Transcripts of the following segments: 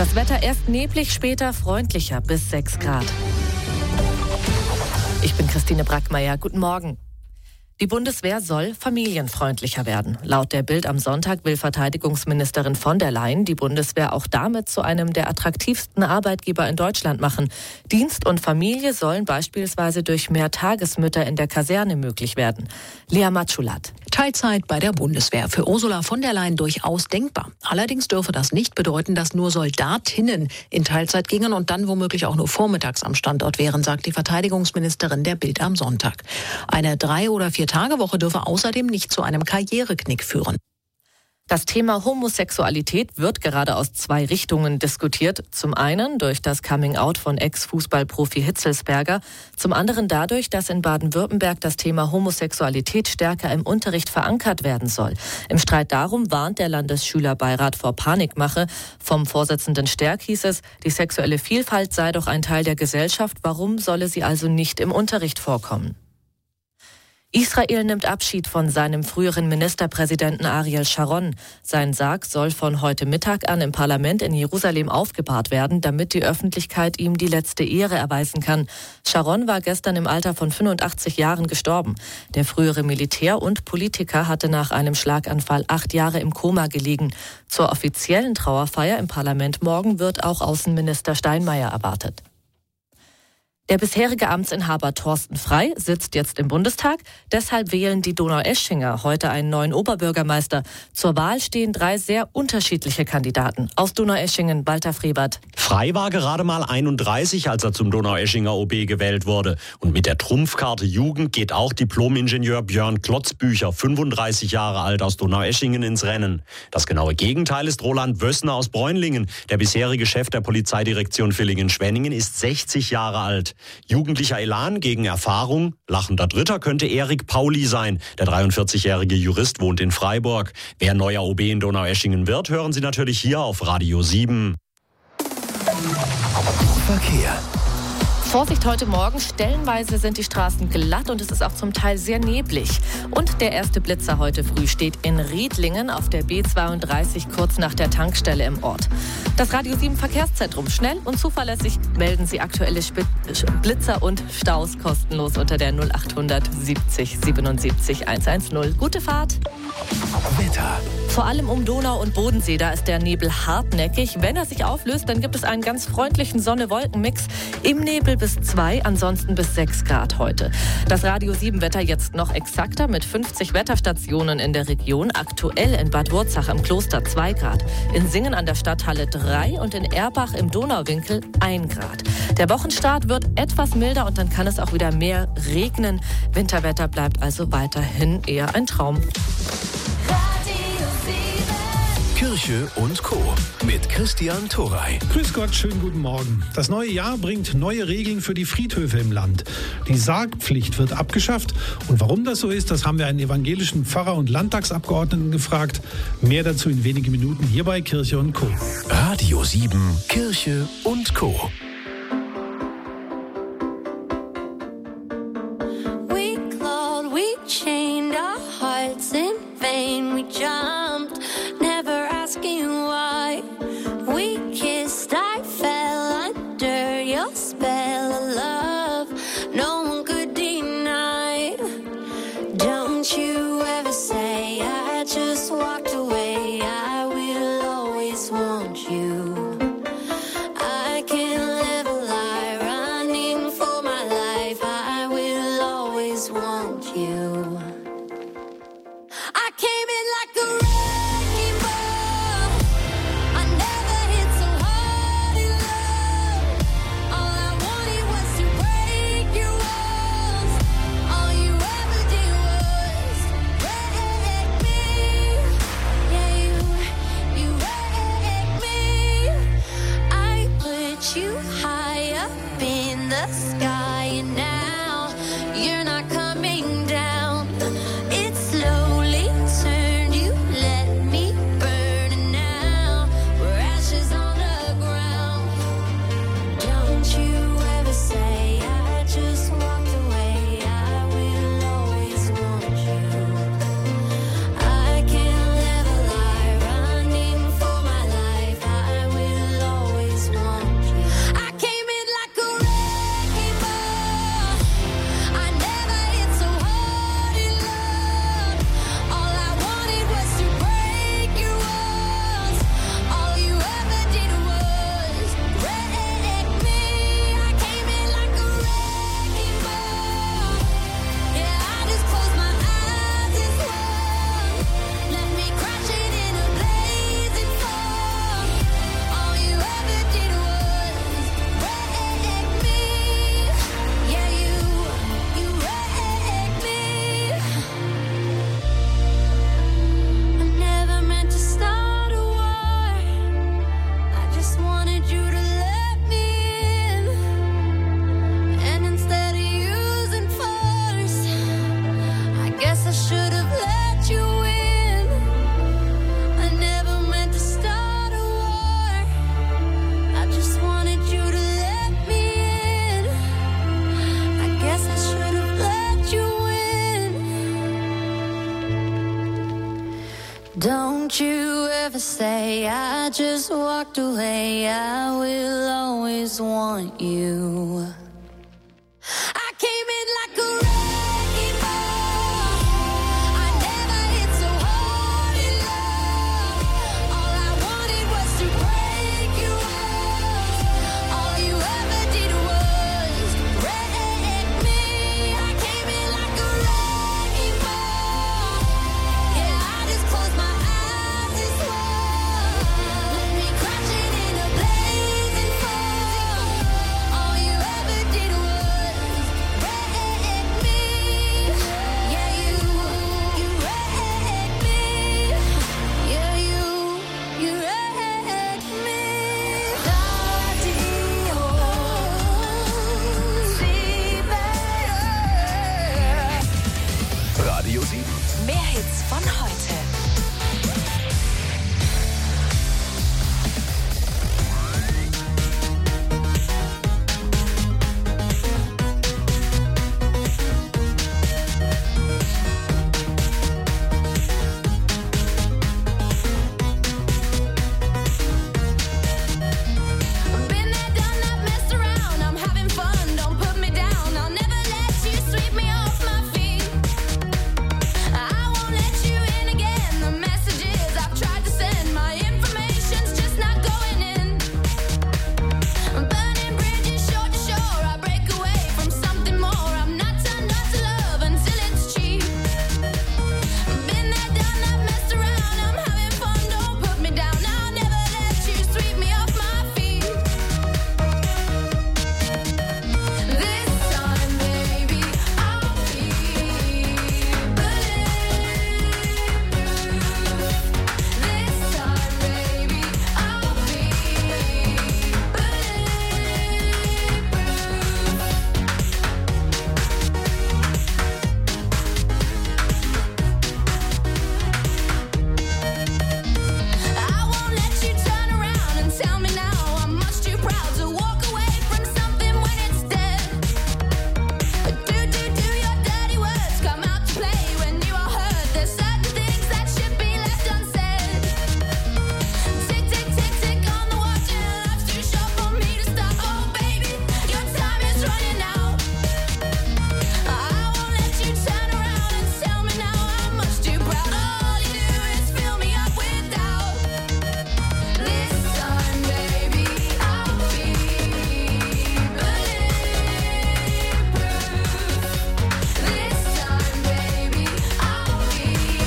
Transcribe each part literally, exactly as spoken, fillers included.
Das Wetter erst neblig, später freundlicher bis sechs Grad. Ich bin Christine Brackmeier. Guten Morgen. Die Bundeswehr soll familienfreundlicher werden. Laut der Bild am Sonntag will Verteidigungsministerin von der Leyen die Bundeswehr auch damit zu einem der attraktivsten Arbeitgeber in Deutschland machen. Dienst und Familie sollen beispielsweise durch mehr Tagesmütter in der Kaserne möglich werden. Lea Matschulat. Teilzeit bei der Bundeswehr. Für Ursula von der Leyen durchaus denkbar. Allerdings dürfe das nicht bedeuten, dass nur Soldatinnen in Teilzeit gingen und dann womöglich auch nur vormittags am Standort wären, sagt die Verteidigungsministerin der Bild am Sonntag. Eine drei- oder vier-Tage-Woche dürfe außerdem nicht zu einem Karriereknick führen. Das Thema Homosexualität wird gerade aus zwei Richtungen diskutiert. Zum einen durch das Coming-out von Ex-Fußballprofi Hitzelsberger, zum anderen dadurch, dass in Baden-Württemberg das Thema Homosexualität stärker im Unterricht verankert werden soll. Im Streit darum warnt der Landesschülerbeirat vor Panikmache. Vom Vorsitzenden Sterk hieß es, die sexuelle Vielfalt sei doch ein Teil der Gesellschaft. Warum solle sie also nicht im Unterricht vorkommen? Israel nimmt Abschied von seinem früheren Ministerpräsidenten Ariel Sharon. Sein Sarg soll von heute Mittag an im Parlament in Jerusalem aufgebahrt werden, damit die Öffentlichkeit ihm die letzte Ehre erweisen kann. Sharon war gestern im Alter von fünfundachtzig Jahren gestorben. Der frühere Militär und Politiker hatte nach einem Schlaganfall acht Jahre im Koma gelegen. Zur offiziellen Trauerfeier im Parlament morgen wird auch Außenminister Steinmeier erwartet. Der bisherige Amtsinhaber Thorsten Frey sitzt jetzt im Bundestag. Deshalb wählen die Donaueschinger heute einen neuen Oberbürgermeister. Zur Wahl stehen drei sehr unterschiedliche Kandidaten. Aus Donaueschingen, Walter Frebert. Frey war gerade mal einunddreißig, als er zum Donaueschinger O B gewählt wurde. Und mit der Trumpfkarte Jugend geht auch Diplom-Ingenieur Björn Klotzbücher, fünfunddreißig Jahre alt, aus Donaueschingen ins Rennen. Das genaue Gegenteil ist Roland Wössner aus Bräunlingen. Der bisherige Chef der Polizeidirektion Villingen-Schwenningen ist sechzig Jahre alt. Jugendlicher Elan gegen Erfahrung. Lachender Dritter könnte Erik Pauli sein. Der dreiundvierzigjährige Jurist wohnt in Freiburg. Wer neuer O B in Donaueschingen wird, hören Sie natürlich hier auf Radio sieben. Verkehr. Vorsicht heute Morgen, stellenweise sind die Straßen glatt und es ist auch zum Teil sehr neblig. Und der erste Blitzer heute früh steht in Riedlingen auf der B zweiunddreißig kurz nach der Tankstelle im Ort. Das Radio sieben Verkehrszentrum. Schnell und zuverlässig melden Sie aktuelle Sp- Blitzer und Staus kostenlos unter der null acht siebzig siebenundsiebzig hundertzehn. Gute Fahrt! Wetter. Vor allem um Donau und Bodensee, da ist der Nebel hartnäckig. Wenn er sich auflöst, dann gibt es einen ganz freundlichen Sonne-Wolken-Mix. Im Nebel bis zwei, ansonsten bis sechs Grad heute. Das Radio sieben Wetter jetzt noch exakter mit fünfzig Wetterstationen in der Region. Aktuell in Bad Wurzach im Kloster zwei Grad, in Singen an der Stadthalle drei und in Erbach im Donauwinkel ein Grad. Der Wochenstart wird etwas milder und dann kann es auch wieder mehr regnen. Winterwetter bleibt also weiterhin eher ein Traum. Kirche und Co. mit Christian Thorey. Grüß Gott, schönen guten Morgen. Das neue Jahr bringt neue Regeln für die Friedhöfe im Land. Die Sargpflicht wird abgeschafft. Und warum das so ist, das haben wir einen evangelischen Pfarrer und Landtagsabgeordneten gefragt. Mehr dazu in wenigen Minuten hier bei Kirche und Co. Radio sieben, Kirche und Co. We clawed, we chained our hearts in vain. We jumped, never asking why. We kissed, I fell under your spell of love. No one could deny. Don't you ever say I just walked away. I will always want you. I can't live a lie, running for my life. I will always want you. I came in like a wrecking ball. I never hit so hard in love. All I wanted was to break your walls. All you ever did was wreck me. Yeah, you, you wrecked me. never say I just walked away. I will always want you. I came in like a wrecking ball. I never hit so hard in love. All I wanted was to break you off. All you ever did was wreck me. I came in like a wrecking ball. Yeah, I just closed my eyes and swore. Let me crashing in a blazing fall. All you ever did was wreck me. Yeah, you, you wrecked me. Yeah, you, you wrecked me. Radio sieben. Radio sieben. Mehr Hits von heute. Been there, done that, messed around. I'm having fun. Don't put me down. I'll never let you sweep me off my feet. I won't let you in again. The messages I've tried to send, my information's just not going in. Burning bridges shore to shore. I break away from something more. I'm not turned on to love until it's cheap. Been there, done that, messed around. I'm having fun. Don't put me down. I'll never let you sweep me off my feet. This time, baby, I'll be bulletproof. This time, baby, I'll be I won't let you turn around and tell me now I'm much too proud to walk away from something when it's dead. Do, do, do your dirty words come out to play when you are hurt? There's certain things that should be left unsaid. Tick, tick, tick, tick on the watch and life's too short for me to stop. Oh, baby, your time is running out. I won't let you turn around and tell me now I'm much too proud. All you do is fill me up with doubt. This time, baby, I'll be bulletproof. This time, baby, I'll be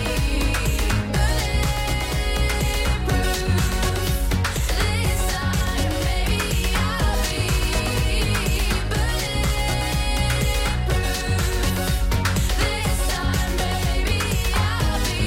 bulletproof. This time, baby, I'll be bulletproof. This time, baby, I'll be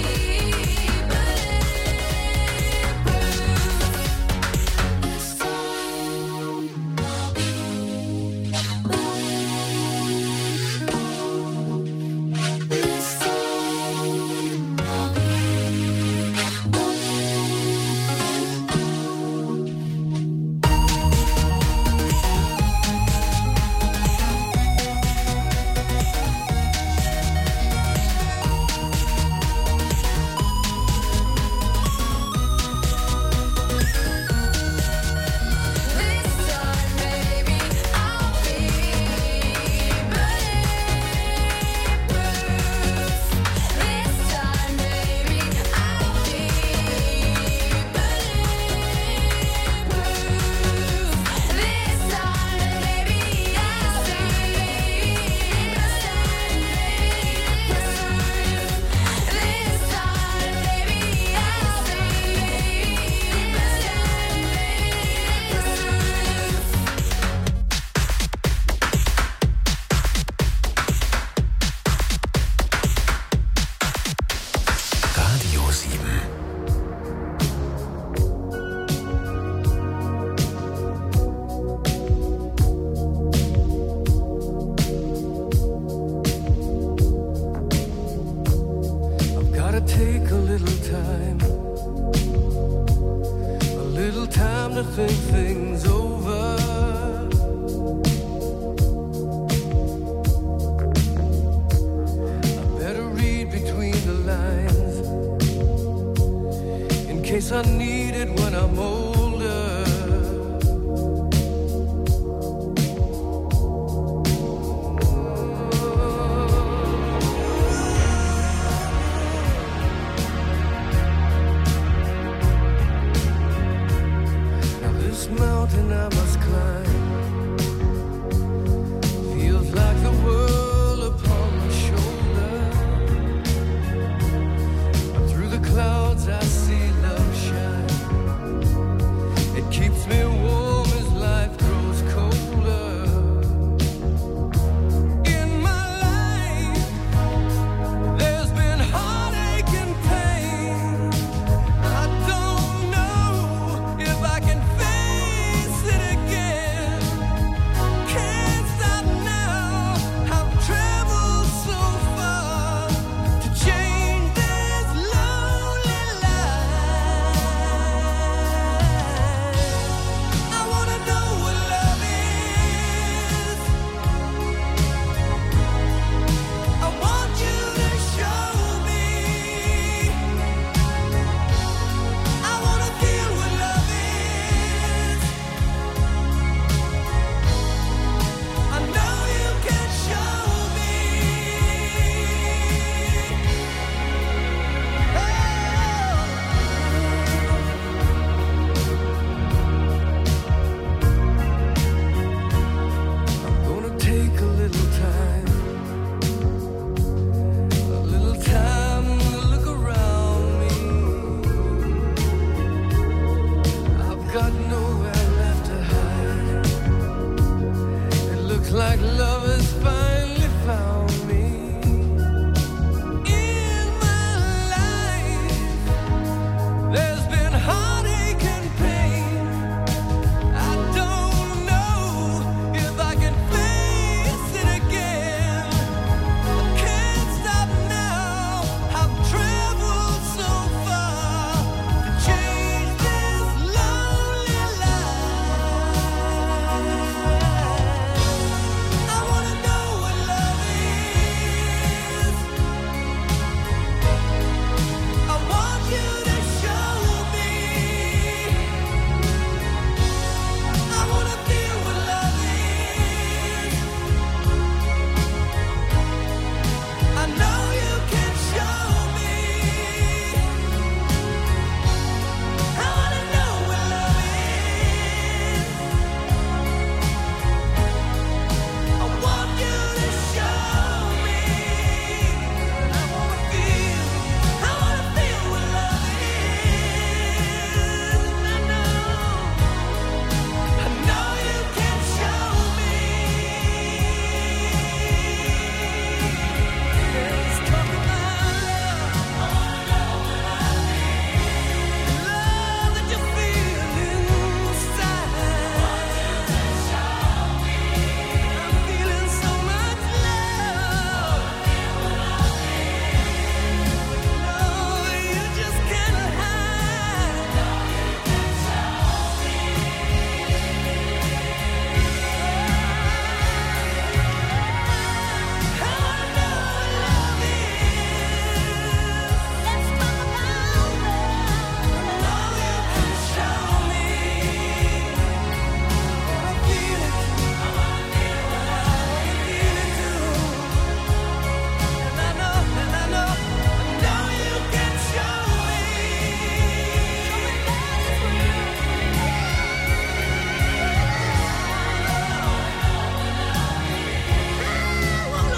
Radio sieben. I've gotta take a little time, a little time to think things over. I better read between the lines in case I need it when I'm older. Now this mountain I must climb feels like the world upon my shoulder. And through the clouds I see love shine. It keeps me warm as life grows colder. In my life there's been heartache and pain. I don't know if I can face it again. Can't stop now. I've traveled so far to change this lonely life. I wanna know what love is. I want you to show me. I wanna feel what love is. I know you can show me. I'm gonna take a little time, a little time to look around me. I've got nowhere left to hide. It looks like love has finally found me. In my life, there's been heartache and pain. I don't know if I can face it again. I can't stop now. I've traveled so far to change this lonely life. I wanna know what love is. I want you to show me. I wanna feel what love is. I know you can show me. I wanna know what love is. I want you to show me. I wanna feel, I wanna feel what love is. I know, I know you can show me. Let's talk about love. I wanna know what love is. Love that you feel inside. I'm feeling so much love. No, you just can't hide. I wanna know what love is. Let's talk about love. I know you can show me. I wanna feel it. I wanna feel it. I wanna feel it too. And I know, and I know, I know you can show me. I wanna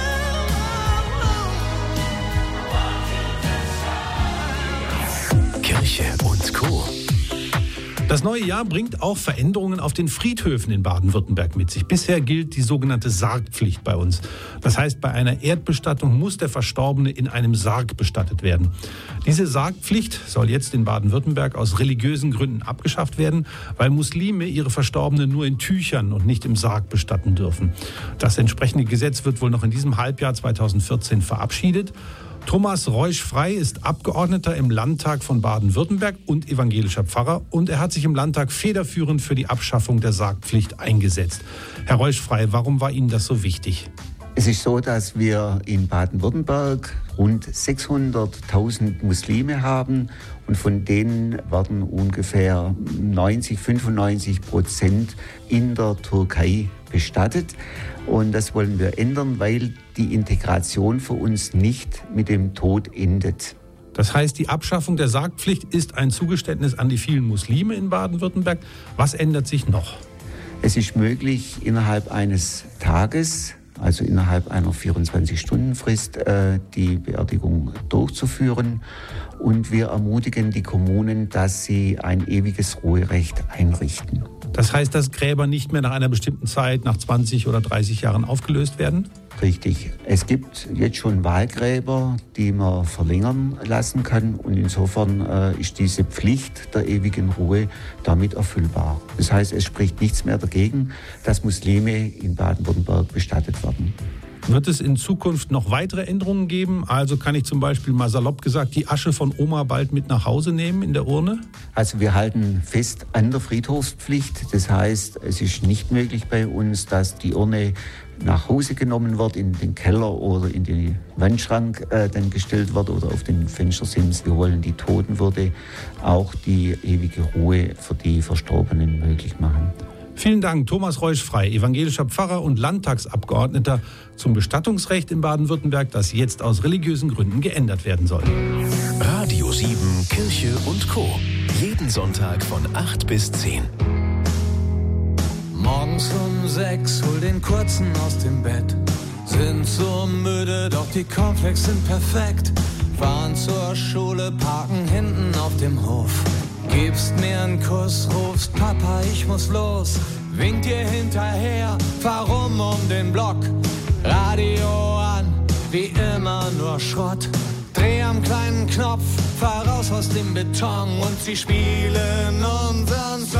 know. Kirche und Co. Das neue Jahr bringt auch Veränderungen auf den Friedhöfen in Baden-Württemberg mit sich. Bisher gilt die sogenannte Sargpflicht bei uns. Das heißt, bei einer Erdbestattung muss der Verstorbene in einem Sarg bestattet werden. Diese Sargpflicht soll jetzt in Baden-Württemberg aus religiösen Gründen abgeschafft werden, weil Muslime ihre Verstorbenen nur in Tüchern und nicht im Sarg bestatten dürfen. Das entsprechende Gesetz wird wohl noch in diesem Halbjahr zweitausendvierzehn verabschiedet. Thomas Reusch-Frey ist Abgeordneter im Landtag von Baden-Württemberg und evangelischer Pfarrer. Und er hat sich im Landtag federführend für die Abschaffung der Sargpflicht eingesetzt. Herr Reusch-Frey, warum war Ihnen das so wichtig? Es ist so, dass wir in Baden-Württemberg rund sechshunderttausend Muslime haben und von denen werden ungefähr neunzig, fünfundneunzig Prozent in der Türkei bestattet. Und das wollen wir ändern, weil die Integration für uns nicht mit dem Tod endet. Das heißt, die Abschaffung der Sargpflicht ist ein Zugeständnis an die vielen Muslime in Baden-Württemberg. Was ändert sich noch? Es ist möglich, innerhalb eines Tages, also innerhalb einer vierundzwanzig-Stunden-Frist, äh, die Beerdigung durchzuführen. Und wir ermutigen die Kommunen, dass sie ein ewiges Ruherecht einrichten. Das heißt, dass Gräber nicht mehr nach einer bestimmten Zeit, nach zwanzig oder dreißig Jahren aufgelöst werden? Richtig. Es gibt jetzt schon Wahlgräber, die man verlängern lassen kann. Und insofern äh, ist diese Pflicht der ewigen Ruhe damit erfüllbar. Das heißt, es spricht nichts mehr dagegen, dass Muslime in Baden-Württemberg bestattet werden. Wird es in Zukunft noch weitere Änderungen geben? Also kann ich zum Beispiel mal salopp gesagt die Asche von Oma bald mit nach Hause nehmen in der Urne? Also wir halten fest an der Friedhofspflicht. Das heißt, es ist nicht möglich bei uns, dass die Urne nach Hause genommen wird, in den Keller oder in den Wandschrank äh, dann gestellt wird oder auf den Fenstersims. Wir wollen die Totenwürde, auch die ewige Ruhe für die Verstorbenen möglich machen. Vielen Dank, Thomas Reusch-Frei, evangelischer Pfarrer und Landtagsabgeordneter zum Bestattungsrecht in Baden-Württemberg, das jetzt aus religiösen Gründen geändert werden soll. Radio sieben, Kirche und Co. Jeden Sonntag von acht bis zehn. Morgens um sechs, hol den Kurzen aus dem Bett. Sind so müde, doch die Cornflakes sind perfekt. Fahren zur Schule, parken hinten auf dem Hof. Gibst mir einen Kuss, rufst Papa, ich muss los. Winkt dir hinterher, fahr rum um den Block. Radio an, wie immer nur Schrott. Dreh am kleinen Knopf, fahr raus aus dem Beton und sie spielen unseren Song.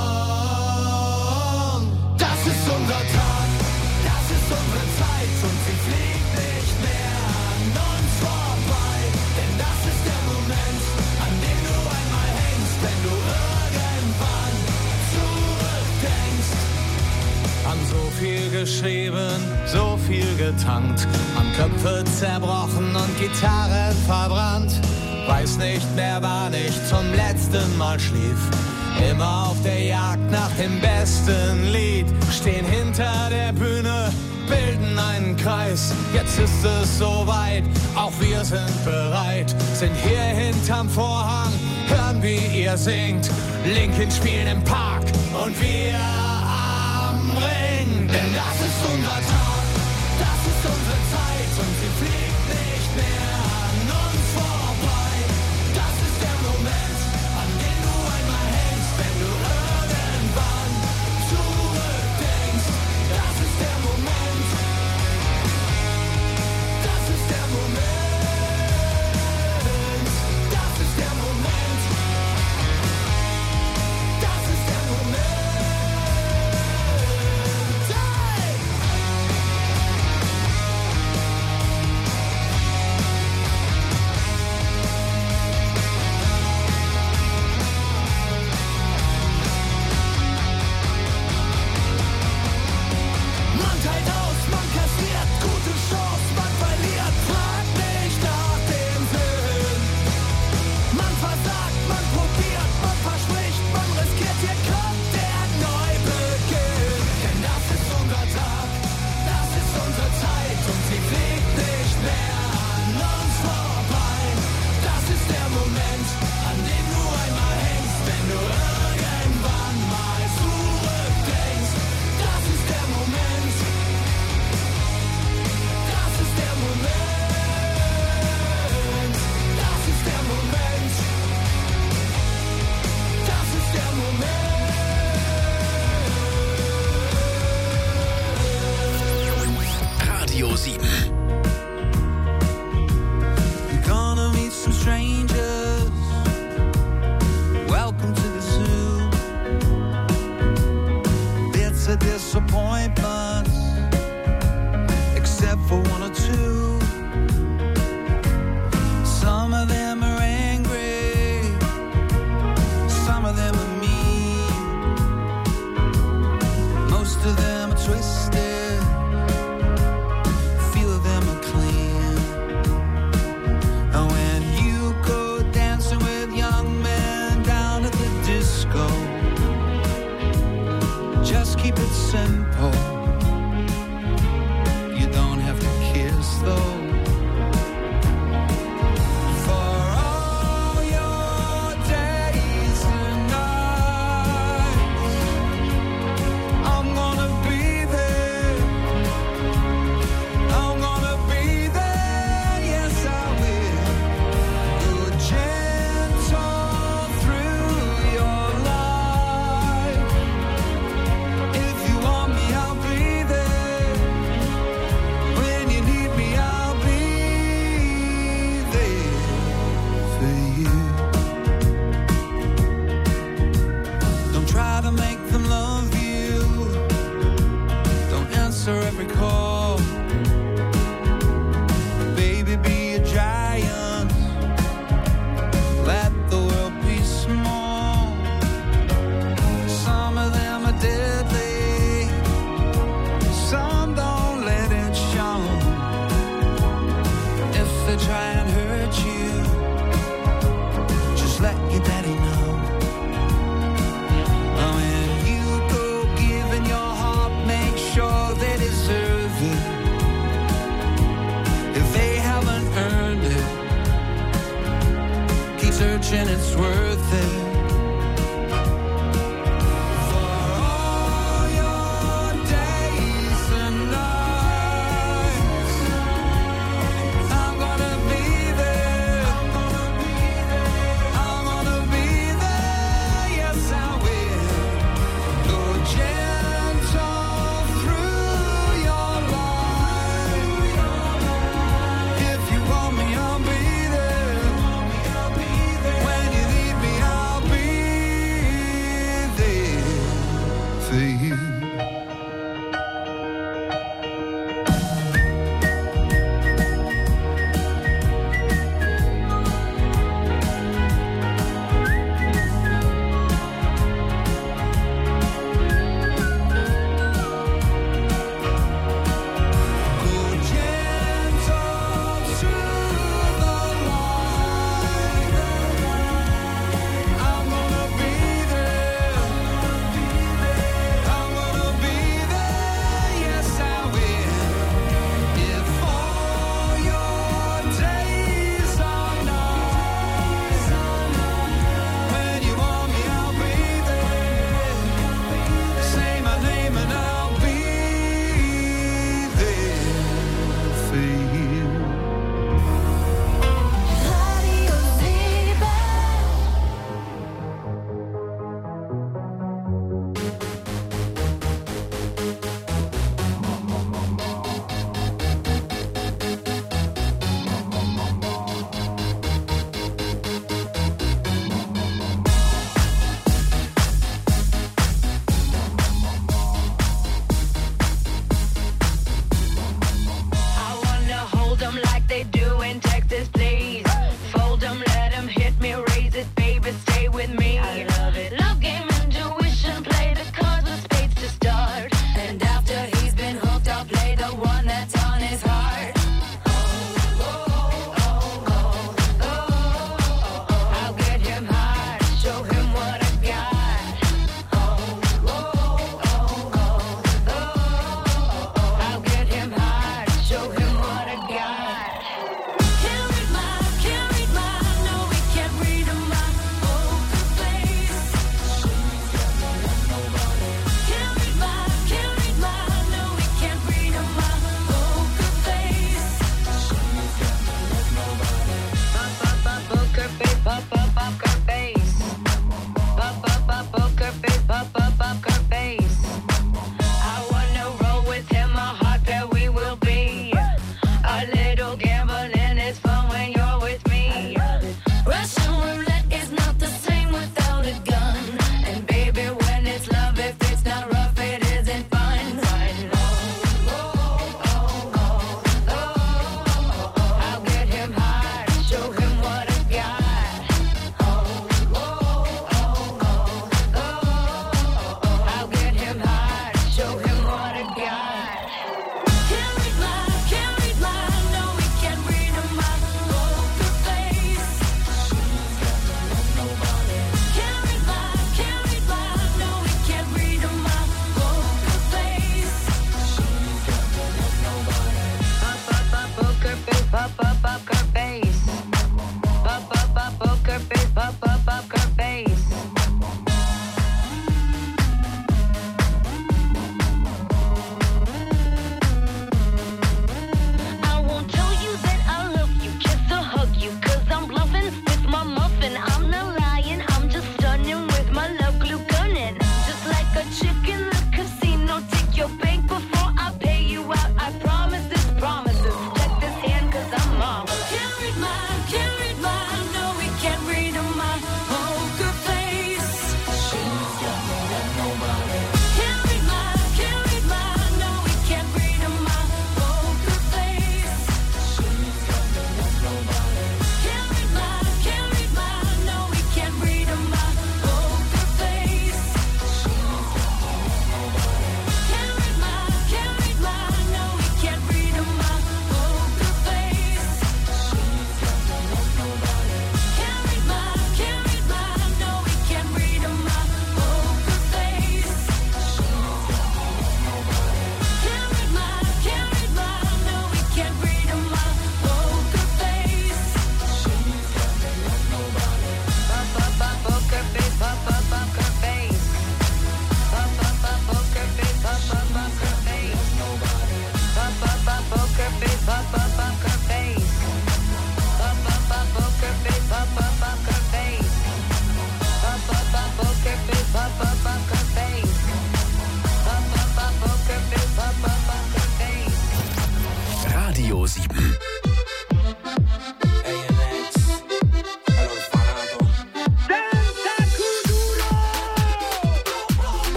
Das ist unser Tag, das ist unsere Zeit und sie fliegt nicht mehr an uns vorbei. Denn das ist der Moment, an dem du einmal hängst, wenn du irgendwann zurückdenkst. Haben so viel geschrieben, so viel getankt, haben Köpfe zerbrochen und Gitarren verbrannt. Weiß nicht mehr, wann ich zum letzten Mal schlief. Immer auf der Jagd nach dem besten Lied. Stehen hinter der Bühne, bilden einen Kreis. Jetzt ist es soweit, auch wir sind bereit. Sind hier hinterm Vorhang, hören wie ihr singt. Linkin spielt im Park und wir am Ring. Denn das ist unser Tag, das ist unsere Zeit und sie fliegt nicht mehr an uns vorbei. Das ist der Moment, an den du einmal hängst, wenn du irgendwann zurückdenkst. Das ist der Moment, das ist der Moment, das ist der Moment, das ist der Moment. Man teilt aus, man kassiert gute Chance, man verliert, fragt nicht nach dem Sinn. Man versagt, man probiert, man verspricht, man riskiert, hier kommt der Neubeginn. Denn das ist unser Tag, das ist unsere Zeit und sie fliegt nicht mehr an uns vorbei. Das ist der Moment, an dem du einmal hängst, wenn du irgendwann mal zurückdenkst. Das ist der Moment, das ist der Moment, das ist der Moment, das ist der Moment. Radio sieben. You're gonna meet some strangers. Welcome to the zoo. Bits of disappointment, except for one or two. Some of them are angry, some of them are mean. Most of them are twisted, few of them are clean. simple. You don't have to kiss though. Every call, baby, be a giant. Let the world be small. Some of them are deadly, some don't let it show. If they try and hurt you, just let your daddy know. When you go giving your heart, make sure they deserve it. If they haven't earned it, keep searching, it's worth it.